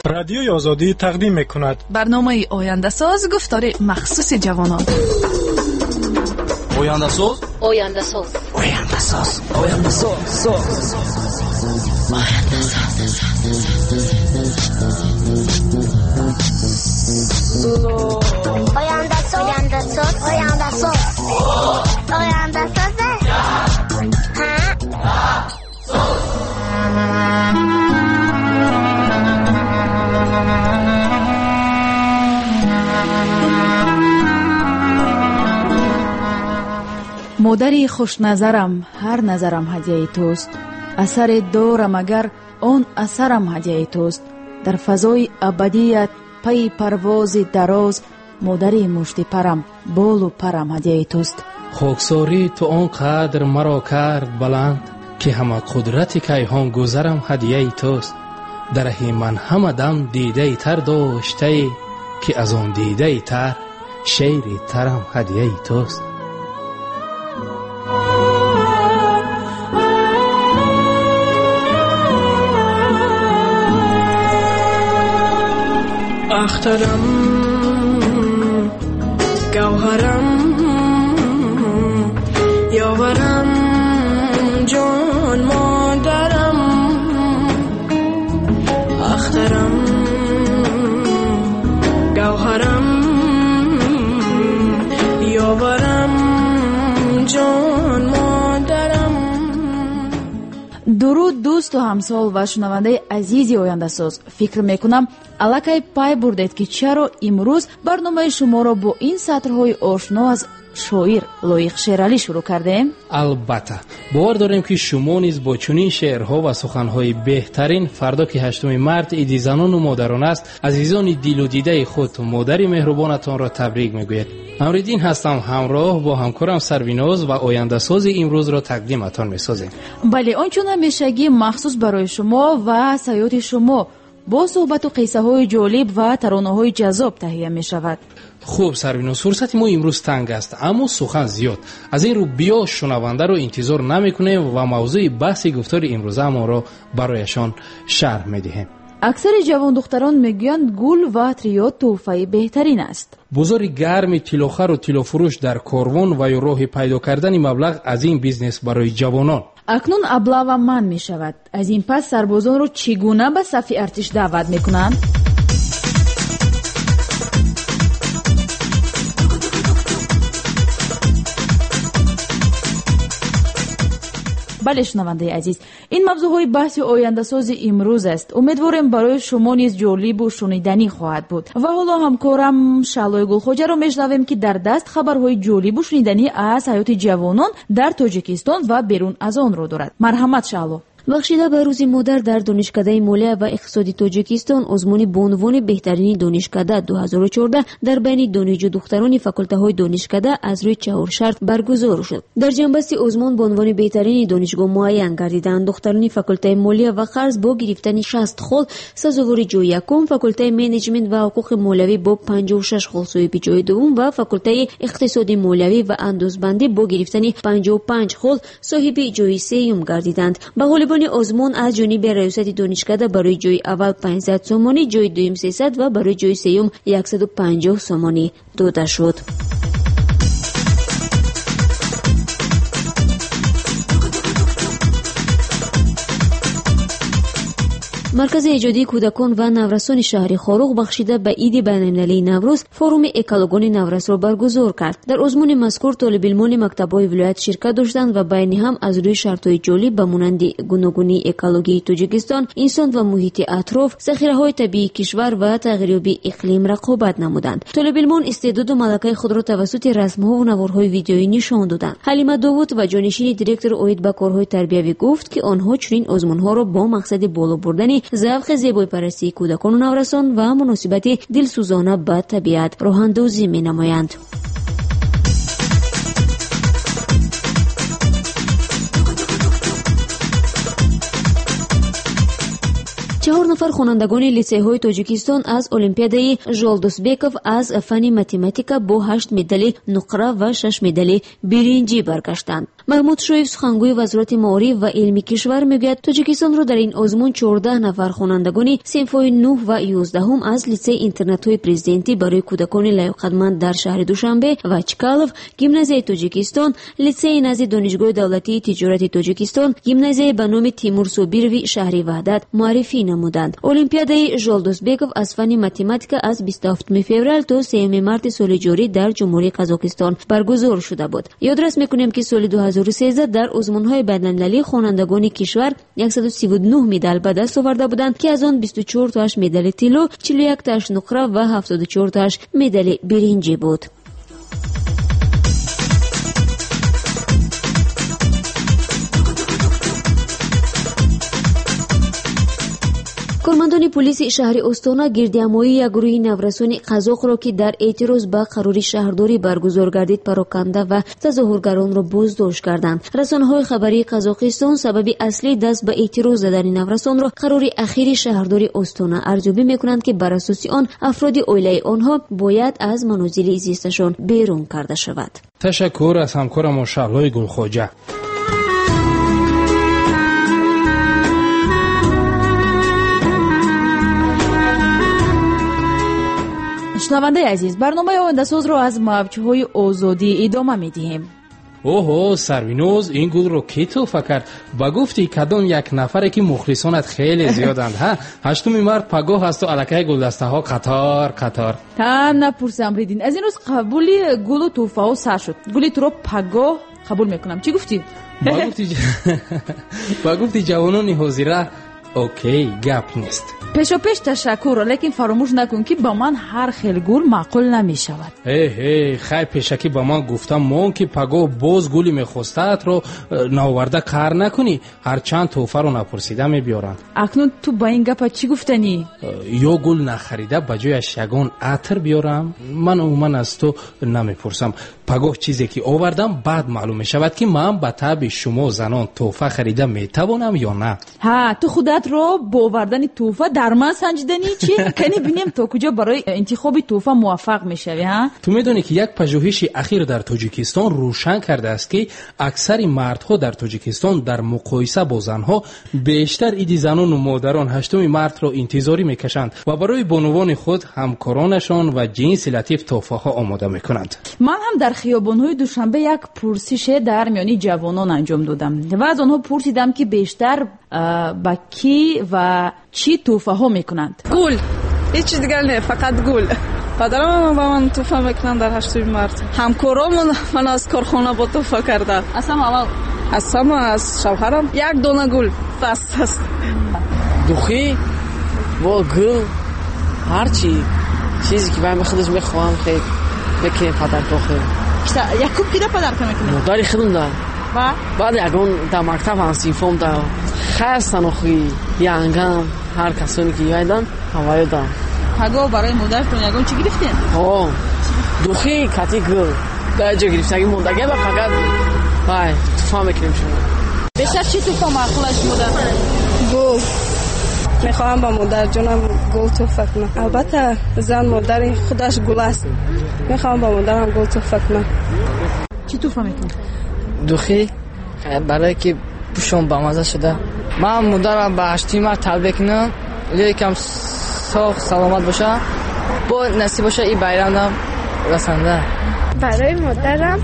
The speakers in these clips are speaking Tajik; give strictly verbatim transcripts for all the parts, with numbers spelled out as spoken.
رادیوی آزادی تقدیم میکند برنامه آینده ساز گفتار مخصوص جوانان. آینده ساز آینده ساز آینده ساز آینده ساز آینده ساز آینده ساز آینده ساز آینده ساز مادری خوش نظرم، هر نظرم هدیه توست. اثر دارم اگر آن اثرم هدیه توست. در فضای ابدیت پی پرواز دراز، مادری مشتی پرم، بال و پرم هدیه توست. خاکساری تو آن قدر مرا کرد بلند، که همه قدرت کیهان گذرم هدیه توست. در راه من همه دم دیده تر داشته، که از آن دیده تر شیر ترم هدیه توست. اخترم گوهرم یاورم جان مادرم، اخترم گوهرم یاورم جان مادرم. درود دوست و همسال و شنونده عزیزی آینده ساز. فکر میکنم الکای پای بردید که چرا امروز برنامه شما را با این سطرهای آشنا از شاعر لایق شیرالی شروع کردیم. البته باور داریم که شما نیز با چنین شعرها و سخنهای بهترین فردا که هشتم مارس عید زنان و مادران است، عزیزان دل و دیده خود و مادر مهربانتان را تبریک میگوید. امردین هستم، همراه با همکارم سرویناز و آینده ساز امروز را تقدیمتان میسازیم. بله، آنچون همیشگی مخصوص برای شما و سیاحت شما با صحبت و قصه های جالب و ترانه های جذاب تهیه می شود. خوب سرویناز، فرصت ما امروز تنگ است اما سخن زیاد. از این رو بیا شنونده رو انتظار نمی کنیم و موضوع بحث گفتار امروز ما را برایشان شرح می دهیم. اکثر جوان دختران میگویند گل و عطریات تحفه بهترین است. بازار گرم تیلوخر و تیلوفروش در کاروان و یا راه پیدا کردن مبلغ از این بیزنس برای جوانان اکنون ابله و من می شود. از این پس سربازان رو چگونه به صف ارتش دعوت می کنند؟ بله شنونده عزیز، این موضوعهای بحث آینده ساز امروز است. امیدوارم برای شما نیز جالب و شنیدنی خواهد بود. و حالا همکارم شعلای گلخوجه رو میشنویم که در دست خبرهای جالب و شنیدنی از حیات جوانان در تاجیکستان و بیرون از آن رو دارد. مرحمت شعلو. بخشیده به روز مادر در دانشکده مالیه و اقتصادی تاجیکستان، آزمون به عنوان بهترین دانشکده دو هزار و چهارده در بین دانشجو دختران فاکولته های دانشکده از روی چهار شرط برگزار شد. در جنبسته آزمون به عنوان بهترین دانشگاه معین گردیدند دختران فاکولته مالیه و قرض با گرفتن شصت خال سزاوار جای یکم، فاکولته منیجمنت و حقوق مالیوی با پنجاه و شش خال صاحب جای دوم و فاکولته اقتصادی مالیوی و اندازبندی با گرفتن پنجاه و پنج خال صاحب جای سوم گردیدند. به غالب آزمون از جانب ریاست دانشکده برای جای اول پانصد سومانی، جای دوم سیصد و برای جای سوم صد و پنجاه سومانی داده شد. مرکز ایجادی کودکان و نورسان شهر خاروق بخشیده به عید بین‌المللی نوروز فروم اکولوژی نوروز را برگزار کرد. در آزمون مذکور طالب علمان مکتب‌های ولایت شرکت داشتند و بین هم از روی شرط‌های جالب به مانند گوناگونی اکولوژی تاجیکستان، انسان و محیط اطراف، ذخیره‌های طبیعی کشور و تغییریابی اقلیم رقابت نمودند. طالب علمان استعداد و ملکه خود را توسط رسم‌ها و نوارهای ویدیویی نشان دادند. حلیمه داوود و جانشین دیرکتور اوید به کارهای تربیوی گفت که آنها چنین آزمون‌ها را با مقصد بالا بردن ذوق زیبای پرستی کودکان و نورسان و مناسبت دلسوزانه به طبیعت راه اندازی می‌نمایند. چهار نفر خوانندگان لیسه‌های تاجیکستان از المپیادای ژالدوسبکوف از فن متماتیکا با هشت مدال نقره و شش مدال برنجی برگشتند. محمود شویف سخنگوی وزارت معارف و علمی کشور میگوید تاجیکستان را در این آزمون چهارده نفر خوانندگان صنف‌های نه و یازده هم از لیسه اینترنت‌های پرزیدنتی برای کودکان لیاقتمند در شهر دوشنبه و چکالف، گیمنازیای تاجیکستان، لیسه نزد دانشگاه دولتی تجارت تاجیکستان، گیمنازیای به نام تیمور صابروی شهر وحدت معرفی نمودند. المپیادای ژالدوزبکوف از فن متماتیک از بیست و هفتم فوریه تا سوم مارس سال جاری در جمهوری قزاقستان برگزار شده بود. یادرس میکنیم که سال دو هزار و سیزده در آزمون‌های بین‌المللی خوانندگان کشور صد و سی و نه مدال به دست آورده بودند که از آن بیست و چهار تاش مدال طلا، چهل و یک تاش نقره و هفتاد و چهار تاش مدال برنجی بود. کارمندان پلیس شهر استانا گردهمایی یک گروه نورسان قزاق را که در اعتراض به قرار شهرداری برگزار گردید پراکنده و تظاهرگران را بازداشت کردند. رسانه‌های خبری قزاقستان سبب اصلی دست به اعتراض زدن نورسان را قرار اخیر شهرداری استانا ارزیابی می‌کنند که بر اساس آن افراد عائله آنها باید از منازل زیستشان بیرون کرده شود. تشکر از همکارم شعلای گلخواجه. شنونده عزیز، برنامه آینده ساز رو از موجهای آزادی ادامه میدیم. اوه سروینوز، این گل رو کی توفه کرد؟ با گفتی کدام یک نفره که مخلصانت خیلی زیادند ها؟ هشتم مارس پگاه هست و الکه گلدسته ها قطار قطار. تا نپرسم ریدین از این روز قبولی گل و توفه ها سر شد. گلی تو رو پگاه قبول میکنم. چی گفتی؟ با گفتی ج... با گفتی جوانان حاضره اوکی گپ نیست. پیشا پیش تشکر، لیکن فراموش نکن که با من هر خیلی گل معقول نمی شود. هی هی خیلی پیشکی با من گفتم مون که پگاه باز گلی میخواستت رو ناورده کار نکنی، هر چند توفه رو نپرسیده میبیارن. اکنون تو با این گپا چی گفتنی؟ یا گل نخریده بجایش یگان عطر بیارم؟ من عموما از تو نمیپرسم. پگاه چیزی که آوردم بعد معلوم میشود که من به طبع شما زنان توفه خریده میتوانم یا نه. ها تو خودت رو با آوردن توفه در من سنجیدنی چی؟ کنی ببینیم تا کجا برای انتخاب توفه موفق میشوی ها؟ تو میدونی که یک پژوهش اخیر در تاجیکستان روشن کرده است که اکثر مردها در تاجیکستان در مقایسه با زنها بیشتر ایدی زنان و مادران هشتم مارس را انتظاری میکشند و برای بانوان خود همکارانشان و جنس لطیف توفه ها آماده میکنند. من هم در خیابان‌های دوشنبه یک پرسش در میان جوانان انجام دادم و از آنها پرسیدم که بیشتر با کی و چی توفه ها میکنند. گل، هیچ چیز دیگر نه، فقط گل. پدرم با من توفه میکنند در هشتم مارس. همکارامون من از کارخانه با توفه کرده. اصلا اول اصلا از شوهرم یک دونه گل بس است. دوخی و گل هرچی چیزی که من خودش میخوام خیلی بکنیم پدر تو خیلی. یک کوب کی پدر که میکنه؟ مداری خودم دارم. و بعد یکون در مکتب هم سیفم دارم. خستن اخوی یانگم هر کسانی که یایدن هوایی دارم. پگاه برای مادرتون یگون چی گرفتین؟ آه دوخی کتی گل در جا گرفتن اگه مندگه با فقط بای توفا میکنیم شما. بیشتر چی توفا معقولش مادر؟ گل میخواهم با مادر جانم گل توفه کنم. البته زن مادر خودش گل است. میخواهم با مادرم گل توفه کنم. چی توفه میکنی؟ دوخی برای که پوشم با مزه شده. من مادرم به هشتم مارس تبریک کنم. یکم صحت سلامت باشه. با نصیب باشه این بیرانم رسنده. برای مادرم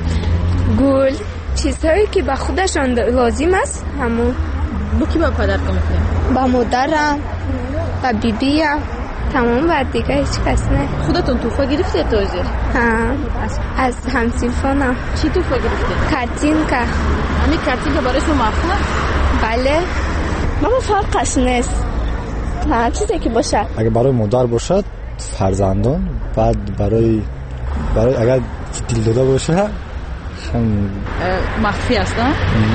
گل چیزهایی که به خودشان لازم است همون. با کی با پدر که میکنی؟ با مادرم با بیبیم تمام و دیگه هیچ کس نه. خودتون توفه گرفته تازه؟ ها از همسیفانم. چی توفه گرفته؟ کارتینکا. همین کارتینکا برای شما معقول؟ بله. ماما فرقش نیست. ها چیزی که باشه. اگه برای مادر باشد فرزندان، بعد برای برای اگر دل داده باشه هم مخفی است ها؟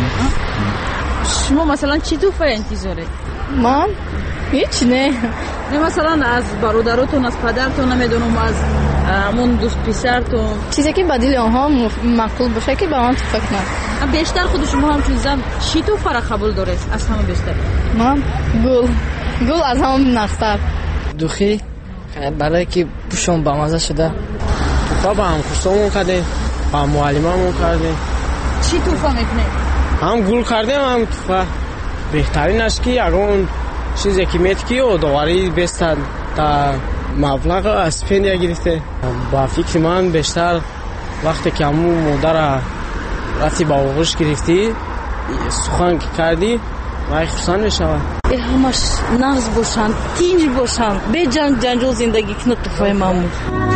شما مثلا چی توفه انتظاره؟ من هیچ نه. نه مثلا از برادراتون، از پدرتون، نمیدونم از همون دوست پسرتون، چیزی که بدیل آنها معقول باشه که به من توفه کنم. بیشتر خود شما هم چیزا چی توفه را قبول دارید از همه بیشتر؟ من گل گل از همه نختر. دوخی برای که پوشم با مزه شده. توفه با هم کشتمون کردیم، با معلممون کردیم. چی توفه میکنید؟ هم گل کردیم هم توفه. بهترینش که اون چیزی که میت که و دواری بستن تا مبلغ اسپندیا گرفته. با فکر من بیشتر وقتی که همون مادر رفتی با آغوش گرفتی سخن که کردی وای خسان میشود. همش نغز باشن، تینج باشن، به جنگ جنجال زندگی کنه توفای مامون.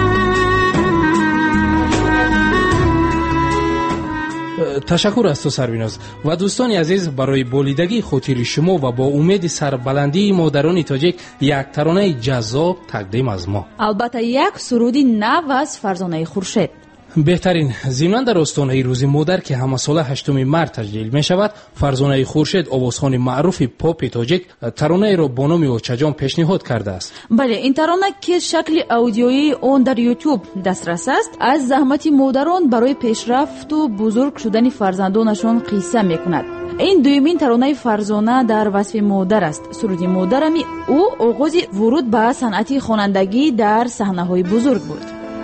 تشکر از تو سربیناز و دوستان عزیز. برای بولیدگی خاطر شما و با امید سربلندی مادران تاجیک یک ترانه جذاب تقدیم از ما. البته یک سرودی نو از فرزانه خورشید. بهترین ضمن در آستانه روز مادر که همه ساله هشتم مارس تجلیل می شود، فرزانه خورشید آوازخوان معروف پاپ تاجیک ترانه را با نام اوچاجان پیشنهاد کرده است. بله، این ترانه که شکل آدیویی اون در یوتیوب دسترس است، از زحمت مادران برای پیشرفت و بزرگ شدن فرزندانشان قصه می کند. این دومین ترانه فرزانه در وصف مادر است. سرود مادرمی او آغاز ورود به صنعت خوانندگی در صحنه‌های بزرگ بود.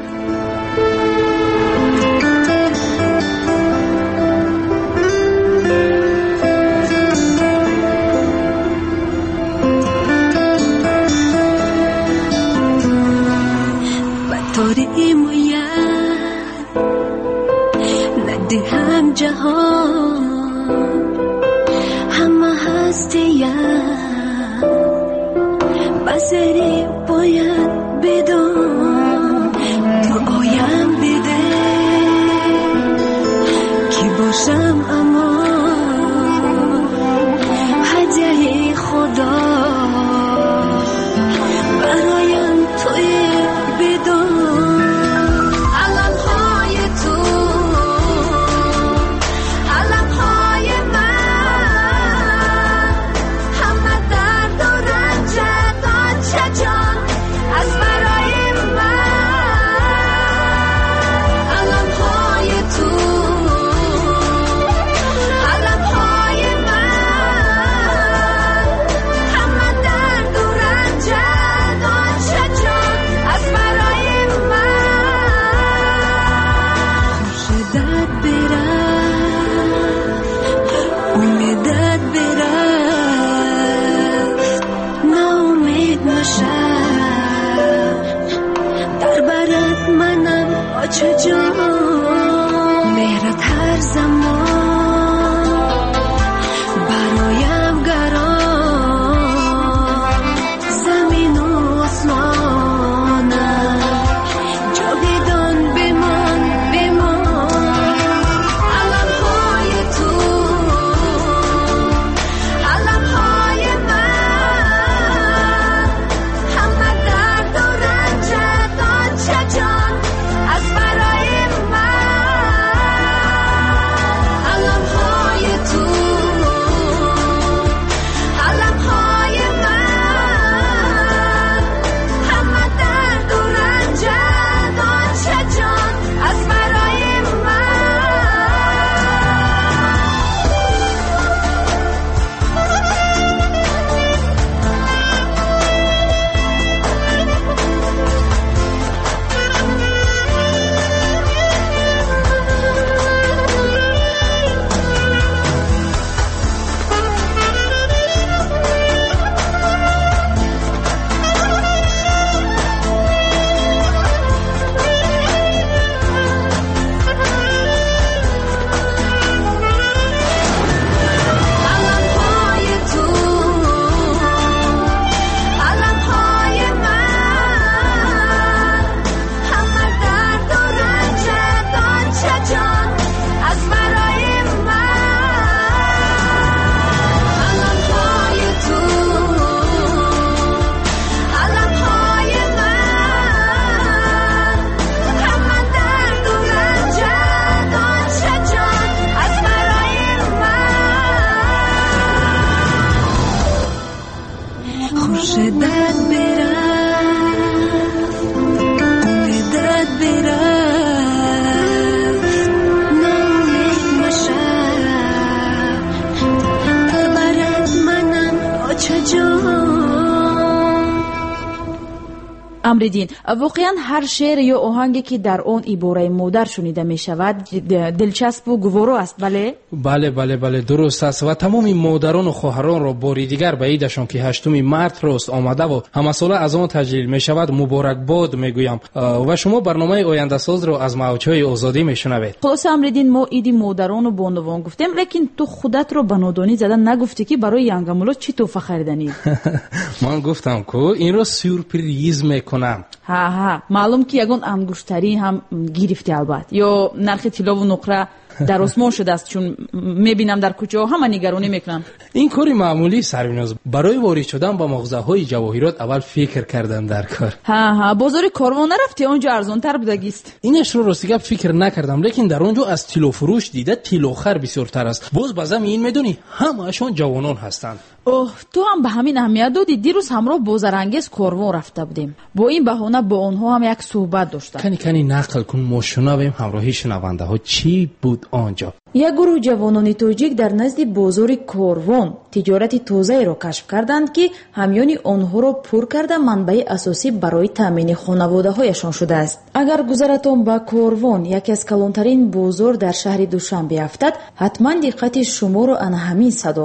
هم جهان همه هستیم بسری باید بدان تو آیم بده کی باشم اما هدیه خدا برایم توی بدان مهرت هر زمان برایم گران زمین و آسمان جاودان بمان بمان علمهای تو علمهای من همه درد و رنج داد چه جان از برای من амридин, воқеан ҳар шеър ё оҳанге ки дар он ибораи модар шунида мешавад дилчаспу гуворо аст, бале? бале бале бале дуруст аст ва тамоми модарону хоҳаронро бори дигар ба идашон ки ҳаштуми март рост омадаву ҳамасола аз он таҷлил мешавад муборакбод мегӯям ва шумо барномаи ояндасозро аз мавҷҳои озодӣ мешунавед. хулоса амридин, мо иди модарону бонувон гуфтем, лекин ту худатро ба нодонӣ зада нагуфтӣ ки барои янгамуло чӣ тӯҳфа хариданӣ? ман гуфтам ку инро сюрприз мекунам. ҳа ҳа маълум ки ягон ангуштарӣ ҳам гирифтӣ албат, ё нархи тилову нуқра дар осмон шудааст, чун мебинам дар кӯчаҳо ҳама нигаронӣ мекунанд. ин кори маъмулӣ Сарвиноз, барои ворид шудан ба мағозаҳои ҷавоҳирот аввал фикр кардан дар кор. ҳа ҳа бозори Корвон нарафтӣ? он ҷо арзонтар будагист. инашро ростигап фикр накардам, лекин дар он ҷо аз тилофурӯш дида тилохар бисёртар аст. боз ба замин медонӣ ҳамаашон ҷавонон ҳастанд. оҳ, ту ҳам ба ҳамин аҳамият додӣ. дирӯз ҳамроҳ бо Зарангез Корвон рафта будем. бо ин баҳона бо онҳо ҳам як суҳбат доштам. кани кани нақл кун, мо шунавем ҳамроҳи шунавандаҳо чӣ буд онҷо. як гурӯҳ ҷавонони тоҷик дар назди бозори Корвон тиҷорати тозаеро кашф карданд ки ҳамёни онҳоро пур карда манбаи асосӣ барои таъмини хонаводаҳояшон шудааст. агар гузаратон ба Корвон, яке аз калонтарин бозор дар шаҳри Душанбе афтад, ҳатман диққати шуморо ана ҳамин садо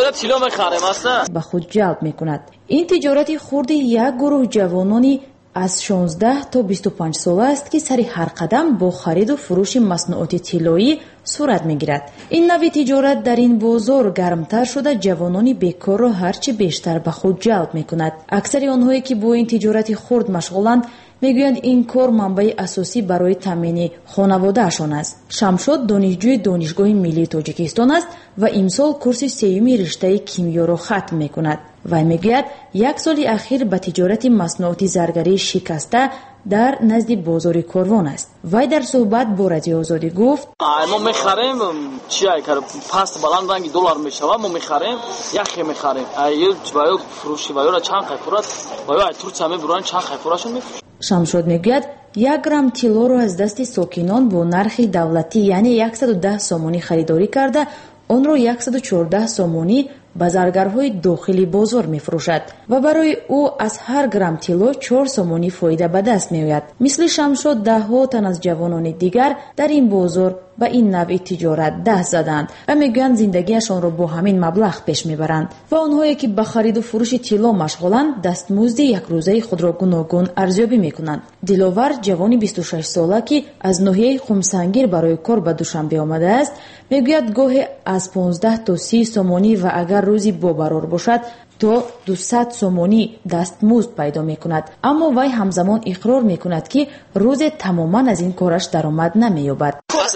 ба худ ҷалб мекунад. ин тиҷорати хурди як гурӯҳ ҷавонони аз шонздаҳ то бисту панҷ сола аст ки сари ҳар қадам бо хариду фурӯши маснуоти тиллоӣ сурат мегирад. ин нави тиҷорат дар ин бозор гармтар шуда ҷавонони бекорро ҳарчи бештар ба худ ҷалб мекунад. аксари онҳое ки бо ин тиҷорати хурд машғуланд мегӯянд ин кор манбаи асосӣ барои таъмини хонаводаашон аст. Шамшод донишҷӯи донишгоҳи миллии Тоҷикистон аст ва имсол курси сеюми риштаи кимиёро хатм мекунад. вай мегӯяд як соли ахир ба тиҷорати маснуоти заргарӣ шикаста дар назди бозори Корвон аст. вай дар суҳбат бо Радиои Озодӣ гуфт: мо мехарем чия кар паст баланд ранги доллар мешава, мо мехарем яхе мехарем. ай вай фурӯши вайра чанд қайфурат, вай Турция мебуран чанд қайфурашон мефурӯшад. Шамшод мегӯяд як грамм тиллоро аз дасти сокинон бо нархи давлатӣ яъне яксаду даҳ сомонӣ харидорӣ карда, онро яксаду чордаҳ сомонӣ ба заргарҳои дохили бозор мефурӯшад ва барои ӯ аз ҳар грамм тилло чор сомонӣ фоида ба даст меояд. мисли Шамшод даҳҳо тан аз ҷавонони дигар дар ин бозор ба ин навъи тиҷорат даст заданд ва мегӯянд зиндагиашонро бо ҳамин маблағ пеш мебаранд. ва онҳое ки ба хариду фурӯши тилло машғуланд, дастмузди якрӯзаи худро гуногун арзёбӣ мекунанд. Диловар, ҷавони бисту шаш сола ки аз ноҳияи Хумсангир барои кор ба Душанбе омадааст, мегӯяд гоҳе аз понздаҳ то си сомонӣ ва агар рӯзи бобарор бошад то дусад сомонӣ дастмузд пайдо мекунад. аммо вай ҳамзамон иқрор мекунад ки рӯзе тамоман аз ин кораш даромад намеёбад.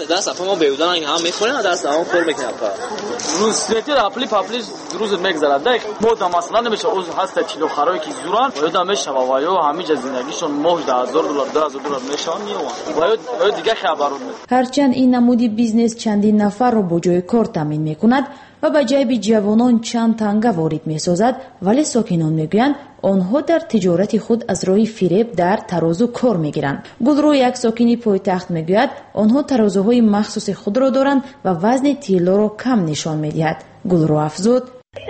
ҳарчанд ин намуди бизнес чандин нафарро бо ҷои кор таъмин мекунад ва ба ҷайби ҷавонон чанд танга ворид месозад, вале сокинон мегӯянд онҳо дар тиҷорати худ аз роҳи фиреб дар тарозу кор мегиранд. Гулрӯ, як сокини пойтахт, мегӯяд онҳо тарозуҳои махсуси худро доранд ва вазни тиллоро кам нишон медиҳад. Гулрӯ афзуд: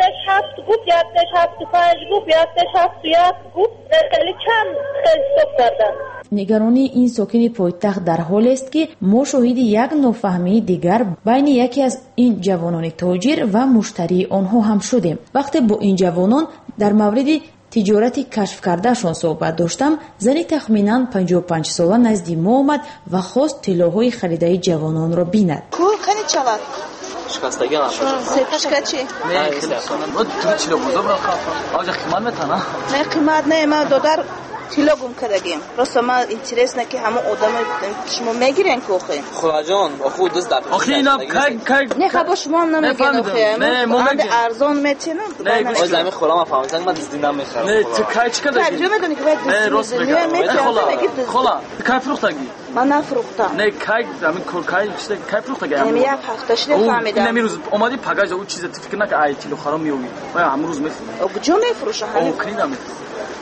нигаронии ин сокини пойтахт дар ҳолест ки мо шоҳиди як нофаҳмии дигар байни яке аз ин ҷавонони тоҷир ва муштарии онҳо ҳам шудем. вақте бо ин ҷавонон дар мавриди тиҷорати кашф кардаашон суҳбат доштам, зани тахминан панҷоҳу панҷ сола назди мо омад ва хост тиллоҳои харидаи ҷавононро бинад. шикастаги нафаш. Сепашка чи? Не, хеле асон. Вот три кило бузо браха. Аҷа қимат метана? Не, қимат не, ма додар кило гум кардагим. Просто ма интересно ки ҳама одам шумо мегирен ки охи. Хулаҷон, оху дуз дад. Охи ина кай кай. Не, хабо шумо ҳам намегирен охи. Не, мо мегирен. арзон метина. Не, оз зами хулама фаҳмидам, ма дизди намехарам. Не, ти кай чӣ кадаги? Кай ҷо медони ки вай дизди метина. Хола, кай фурӯхтаги? Ман нафурӯхтам. Не, кай ҳамин кай чизе кай фурӯхтаги? Не, як ҳафта шиде фаҳмидам. Не, мирӯз омади пагаж ӯ чизе ти фикр нака ай кило харом меёви. Вай ҳамрӯз мефурӯшам. Ҷо мефурӯшам ҳамин. О, крина мефурӯшам.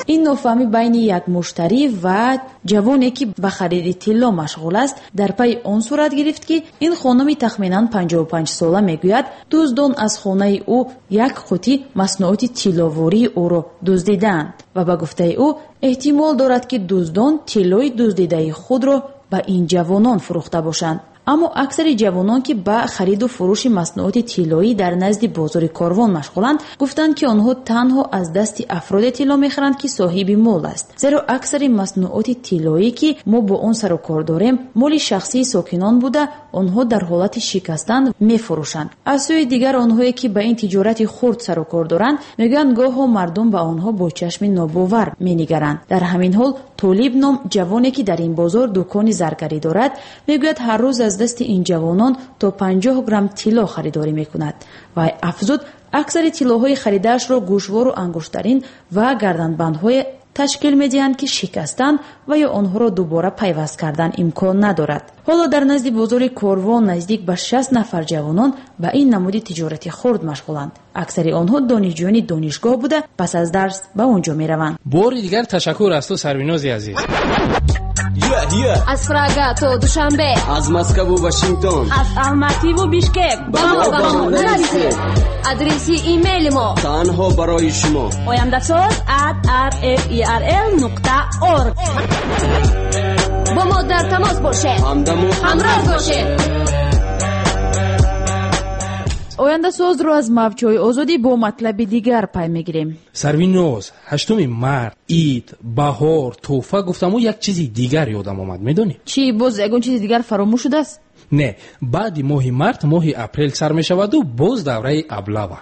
این نوفهمی بین یک مشتری و جوانی که به خرید طلا مشغول است در پی آن صورت گرفت که این خانم تخمینا پنجاه و پنج ساله میگوید دزدان از خانه او یک قوطی مصنوعات طلاواری او را دزدیدند و به گفته او احتمال دارد که دزدان طلای دزدیده خود را به این جوانان فروخته باشند. اما اکثر جوانان که به خرید و فروش مصنوعات طلایی در نزد بازار کاروان مشغولند گفتند که آنها تنها از دست افراد طلا میخرند که صاحب مال است، زیرا اکثر مصنوعات طلایی که ما با آن سر و کار داریم مال شخصی ساکنان بوده آنها در حالت شکستن میفروشند. از سوی دیگر آنهایی که به این تجارت خرد سر و کار دارند میگویند گاه مردم به آنها با چشم ناباور مینگرند. در همین حال طالب نام جوانی که در این بازار دکان زرگری دارد میگوید هر روز از دست این جوانان تا پنجاه گرم طلا خریداری میکند و افزود اکثر طلاهای خریدش را گوشوار و انگشترین و گردنبندهای تشکیل میدهند که شکستن و یا آنها را دوباره پیوست کردن امکان ندارد. حالا در نزد بازار کاروان نزدیک به شصت نفر جوانان به این نمود تجارت خرد مشغولند. اکثر آنها دانشجویان دانشگاه بوده پس از درس به اونجا میروند. بار دیگر تشکر از تو سربیناز عزیز. از پراگا تا دوشنبه، از مسکو و واشنگتن، از الماتی و بیشکک با ما با ما نرسید. ادرسی ایمیل ما تنها برای شما oyandasaz at r f e r l نقطه org. با ما در تماس باشه، همراه باشه. آینده ساز رو از موجهای آزادی با مطلب دیگر پی میگیریم. سرویناز، هشتم مارد، عید، بهار، توفه گفتم و یک چیزی دیگر یادم آمد. میدونی؟ چی؟ باز یگون چیزی دیگر فراموش شده است؟ نه، بعد ماه مارد ماه اپریل سر می شود و باز دوره ابلاوا.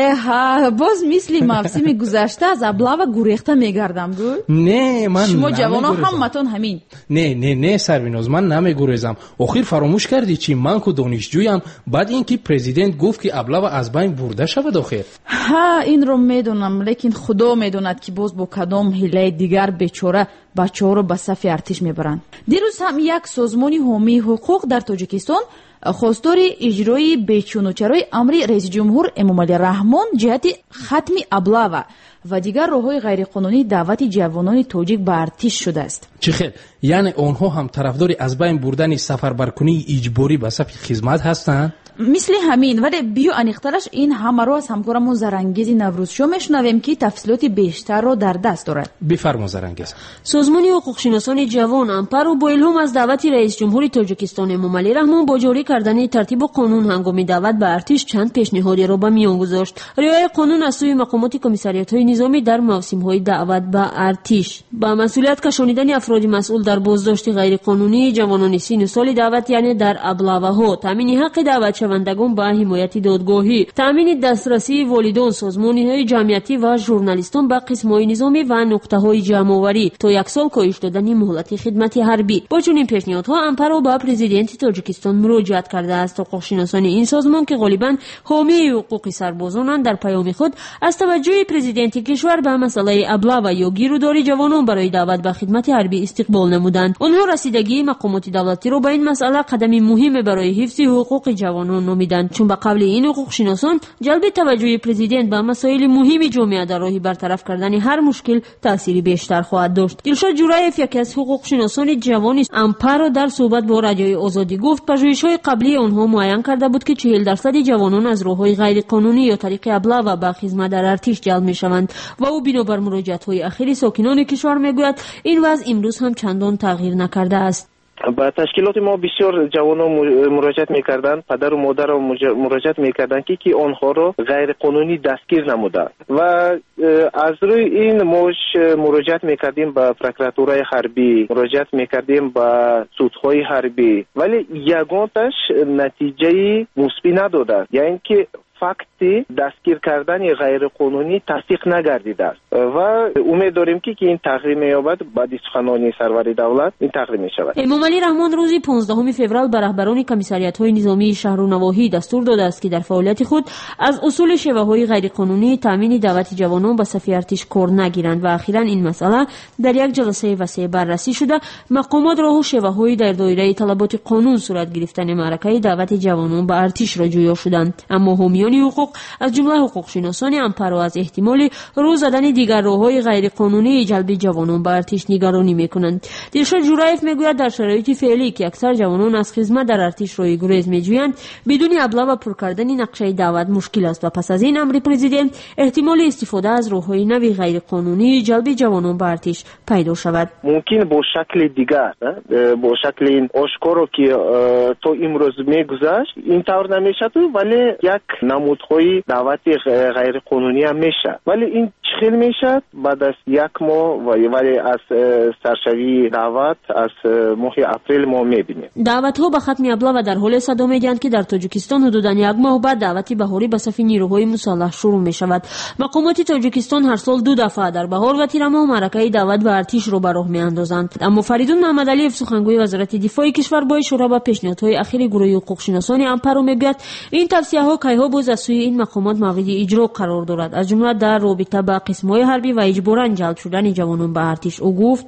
اه باز مثل موسم گذشته از ابلاوا گریخته میگردم گو؟ نه من شما جوانا همتون همین. نه نه نه سرویناز، من نمیگریزم. آخر فراموش کردی چی؟ من که دانشجویم، بعد اینکه پرزیدنت گفت که ابلاوا از بین برده شود آخر. ها این رو میدونم، لیکن خدا میدوند که باز با کدام حیله دیگر بیچاره بچه‌ها رو به صف ارتش میبرند. دیروز هم یک سازمانی حامی حقوق در تاجیکستان خواستار اجرای بیچونوچرای امر رئیس جمهور امامعلی رحمان جهت ختم ابلاوا و دیگر راههای غیرقانونی دعوت جوانان تاجیک به ارتش شده است. چه خیر، یعنی آنها هم طرفدار از بین بردن سفربرکنی اجباری به صف خدمت هستند؟ مثل همین، ولی بیو انیخترش این همه رو از همکارمون زرانگیز نوروزشو میشنویم که تفصیلات بیشتر رو در دست دارد. بفرما زرانگیز. سازمان حقوق شناسان جوان امپارو با الهام از دعوت رئیس جمهور تاجیکستان امامعلی رحمان با جاری کردن ترتیب و قانون هنگام دعوت به ارتش چند پیشنهادی را به میان گذاشت. رعایت قانون از سوی مقامات کمیساریات‌های نظامی در موسم‌های دعوت به ارتش، با مسئولیت کشانیدن افراد مسئول در بازداشت غیرقانونی جوانان سن سال دعوت یعنی در ابلاواها، تامین حق دعوت شوندگان به حمایت دادگاهی، تامین دسترسی والدان، سازمان‌های جمعیتی و ژورنالیستان به قسم‌های نظامی و نقطه‌های جمع‌آوری، تا یک سال کاهش دادن مهلت خدمت حربی. با چنین پیشنهادها امپارو به پرزیدنت تاجیکستان مراجعت کرده است. حقوق‌شناسان این سازمان که غالباً حامی حقوق سربازانند در پیام خود از توجه پرزیدنت کشور به مسئله ابلاوا یا گیروداری جوانان برای دعوت به خدمت حربی استقبال نمودند. آنها رسیدگی مقامات دولتی را به این مسئله قدم مهم برای حفظ حقوق جوانان نامیدند، چون به قبل این حقوق شناسان جلب توجه پرزیدنت به مسائل مهم جامعه در راه برطرف کردن هر مشکل تأثیری بیشتر خواهد داشت. دلشاد جورایف یکی از حقوق شناسان جوان امپارو در صحبت با رادیوی آزادی گفت پژوهش‌های قبلی آنها معین کرده بود که چهل درصد جوانان از راه‌های غیر قانونی یا طریق ابلاوا به خدمت در ارتش جلب می‌شوند و او بنابر مراجعت‌های اخیر ساکنان کشور میگوید این وضع امروز هم چندان تغییر نکرده است. با تشکیلات ما بسیار جوانان مراجعت میکردند، پدر و مادر را مراجعت میکردند که که آنها را غیر قانونی دستگیر نمودند و از روی این ما مراجعت میکردیم به پروکراتورای حربی، مراجعت میکردیم به سودهای حربی، ولی یگانش نتیجه مثبت نداده، یعنی که فکتی دستگیر کردن غیر قانونی تصدیق نگردیده است و امید داریم که این تغییر می‌یابد. بعد از سخنان سرور دولت این تغییر می‌شود. امامعلی رحمان روز پانزدهم فوریه به رهبران کمیساریات‌های نظامی شهر و نواحی دستور داده است که در فعالیت خود از اصول شیوه‌های غیر قانونی تامین دعوت جوانان به صف ارتش کار نگیرند و اخیراً این مسئله در یک جلسه وسیع بررسی شده. مقامات راه و شیوه‌های در دایره طلبات قانون صورت گرفتن معرکه دعوت جوانان به ارتش را جویا شدند، اما حامی حامیان حقوق از جمله حقوق شناسان امپارو از احتمال رو زدن دیگر راه‌های غیرقانونی جلب جوانان به ارتش نگرانی میکنند. دلشاد جورایف میگوید در شرایط فعلی که اکثر جوانان از خدمت در ارتش روی گریز میجویند بدون ابلاغ و پر کردن نقشه دعوت مشکل است و پس از این امر پرزیدنت احتمال استفاده از راه‌های نوی غیرقانونی جلب جوانان به ارتش پیدا شود. ممکن با شکل دیگر با شکل این آشکارا که تو امروز میگذشت این طور نمیشه ولی یک نمودهای دعوت غیرقانونی هم میشه ولی این چخیل میشه بعد از یک ماه ولی از سرشوی دعوت از ماه اپریل ما میبینیم. دعوت ها به ختم ابلاغ و در حال صدا میگن که در تاجیکستان حدوداً یک ماه بعد دعوتی بهاری به صف نیروهای مسلح شروع می شود. مقامات تاجیکستان هر سال دو دفعه در بهار و تیر ماه معرکه دعوت به ارتش رو به راه میاندازند. اما فریدون محمدعلیف سخنگوی وزارت دفاع کشور با اشاره به پیشنهادهای اخیر گروه حقوق شناسان امپارو میگوید این توصیه ها کیها باز از سوی این مقامات مورد اجرا قرار دارد از جمله در رابطه با قسم‌های حربی و اجباراً جلب شدن جوانان به ارتش. او گفت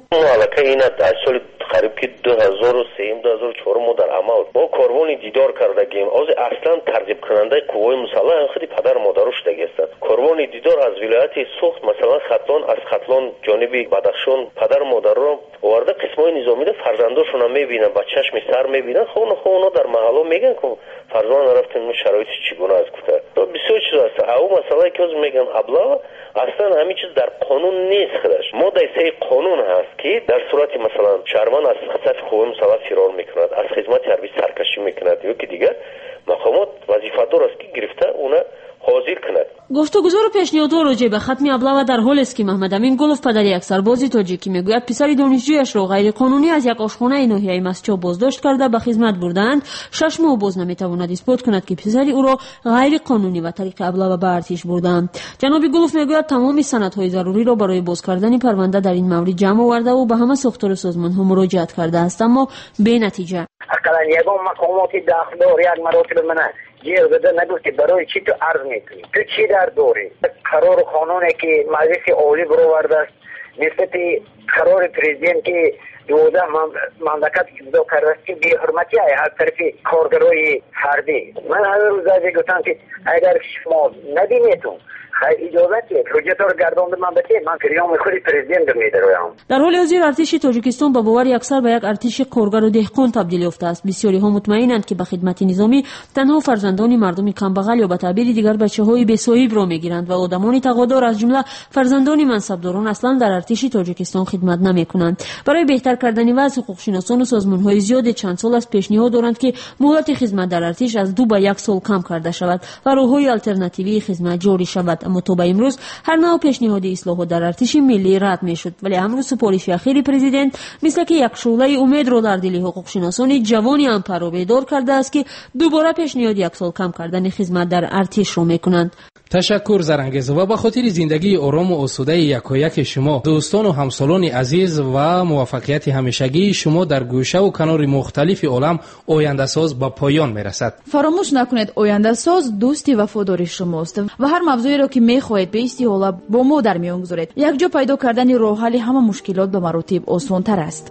قریب که دو هزار و سه دو هزار و چهار ما در عمل با کاروانی دیدار کردگیم از اصلا ترغیب کننده قوای مسلح خودی پدر مادرش دیگه است. کاروانی دیدار از ولایت سوخت مثلا خطلان از خطلان جانبی بدخشان پدر مادر رو وارد قسمای نظامی ده فرزنداشون هم میبینن با چشم سر میبینن خون خون در محله میگن که فرزند رفتن شرایط چگونه است گفته بسیار چیز است. او مثلا که از میگن ابلاغ اصلا همین چیز در قانون نیست خودش ما در سه قانون هست که در صورت مثلا شهروند از صف قوای مسلح فرار میکند از خدمت حربی سرکشی میکند یا که دیگر مقامات وظیفه دار است که گرفته اونا حاضر کند. گفتگوزار و پیشنهادها راجع به ختم ابلاغ در حال است که محمد امین گلوف پدر یک سرباز تاجیکی میگوید پسر دانشجویش را غیر قانونی از یک آشخانه ناحیه مسجد بازداشت کرده به خدمت بردند. شش ماه باز نمیتواند اثبات کند که پسر او را غیر قانونی و طریق ابلاغ به ارتش بردند. جناب گلوف میگوید تمام سندهای ضروری را برای باز کردن پرونده در این مورد جمع آورده و به همه ساختار سازمان‌ها مراجعت کرده است اما به نتیجه. اقلا یگان مقامات داخل یک مراتب منه جیر بده نگفتی برای چی تو عرض میکنی تو چی در دوری قرار قانونه که مجلس عالی برآورده است نسبت قرار پرزیدنت که دوده مملکت اجرا کرده است که بی حرمتی های از طرف کارگرای حربی. من هر روز از گفتم که اگر شما ندیمیتون اجازه پروژه رو گردانده من بده من فریام خود پرزیدنت میدرایم. در حال حاضر ارتش تاجیکستان با باور اکثر به یک ارتش کارگر و دهقان تبدیل یافته است. بسیاری ها مطمئنند که به خدمت نظامی تنها فرزندان مردم کمبغل یا به تعبیر دیگر بچه‌های بی‌صاحب را میگیرند و آدمان تقاضا از جمله فرزندان منصبداران اصلا در ارتش تاجیکستان خدمت نمی‌کنند. برای بهتر کردن وضع حقوق شناسان و سازمان‌های زیاد چند سال از پیشنهاد دارند که مهلت خدمت در ارتش از دو به یک سال کم کرده شود و راه‌های آلترناتیوی خدمت جاری شود. اما تا به امروز هر نوع پیشنهاد اصلاحات در ارتش ملی رد میشد ولی امروز سپارش اخیر پرزیدنت مثل که یک شعله امید را در دل حقوق شناسان جوان امپارو بیدار کرده است که دوباره پیشنهاد یک سال کم کردن خدمت در ارتش را میکنند. تشکر زرنگز و به خاطر زندگی آرام و آسوده یکایک شما دوستان و همسالان عزیز و موفقیت همیشگی شما در گوشه و کنار مختلف عالم آینده ساز به پایان میرسد. فراموش نکنید آینده ساز دوستی وفادار شماست و هر موضوعی را که میخواهید به استحاله با ما در میان گذارید. یک جا پیدا کردن راه حل همه مشکلات به مراتب آسان تر است.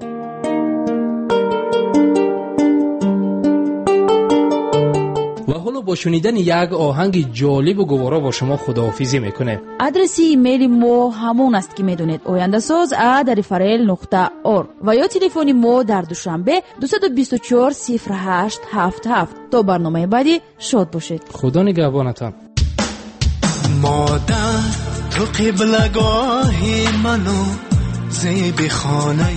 و حالا با شنیدن یک آهنگ جالب و گوارا با شما خداحافظی میکنه. آدرس ایمیل ما همون است که میدونید آینده ساز ات رفرل نقطه اورگ و یا تلفن ما در دوشنبه دو دو چهار صفر هشت هفت هفت. تا برنامه بعدی شاد باشید. خدا نگهبانتان. مادر تو قبلگاهی منو زیب خانه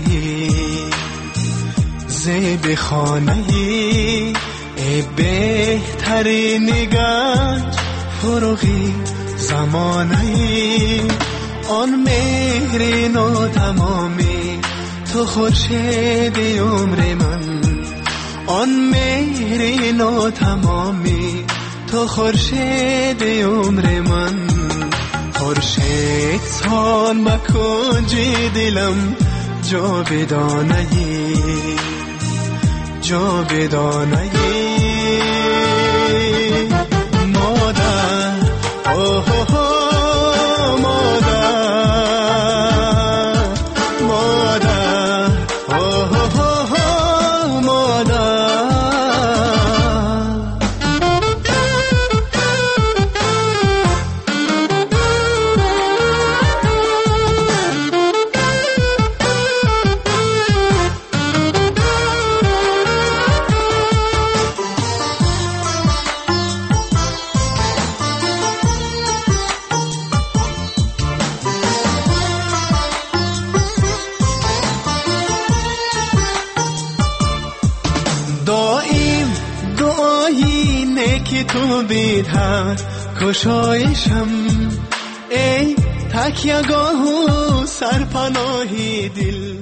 زیب خانه ای بهترین گنج فروغی زمانه آن مهرین و تمامی تو خورشید عمر من آن مهرین و تمامی تو خورشید عمر من خورشید سان با کنج دلم جا بدانه جا بدانه مادر اوه اوه مادر مادر اوه اوه مادر که تو بیدهر کشایشم، ای تکیه‌گاه و سرپناهی دل.